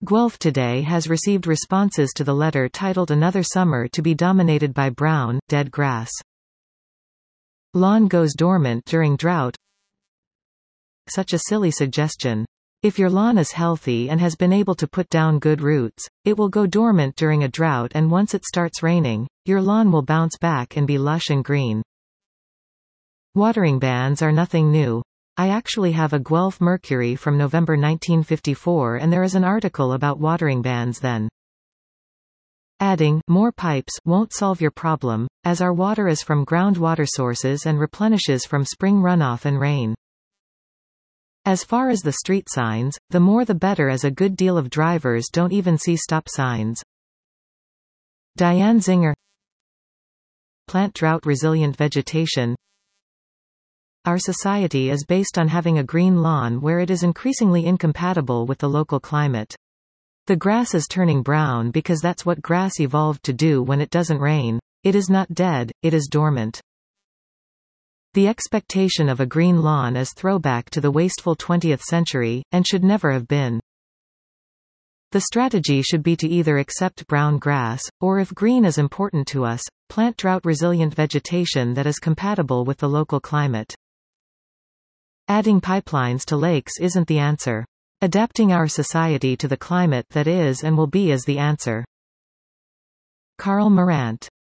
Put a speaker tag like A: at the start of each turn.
A: Guelph today has received responses to the letter titled Another Summer to be Dominated by Brown, Dead Grass. Lawn goes dormant during drought. Such a silly suggestion. If your lawn is healthy and has been able to put down good roots, it will go dormant during a drought, and once it starts raining, your lawn will bounce back and be lush and green. Watering bans are nothing new. I actually have a Guelph Mercury from November 1954, and there is an article about watering bans then. Adding more pipes won't solve your problem, as our water is from groundwater sources and replenishes from spring runoff and rain. As far as the street signs, the more the better, as a good deal of drivers don't even see stop signs. Diane Zinger. Plant drought-resilient vegetation. Our society is based on having a green lawn where it is increasingly incompatible with the local climate. The grass is turning brown because that's what grass evolved to do when it doesn't rain. It is not dead, it is dormant. The expectation of a green lawn is throwback to the wasteful 20th century, and should never have been. The strategy should be to either accept brown grass, or if green is important to us, plant drought-resilient vegetation that is compatible with the local climate. Adding pipelines to lakes isn't the answer. Adapting our society to the climate that is and will be is the answer. Karl Marant.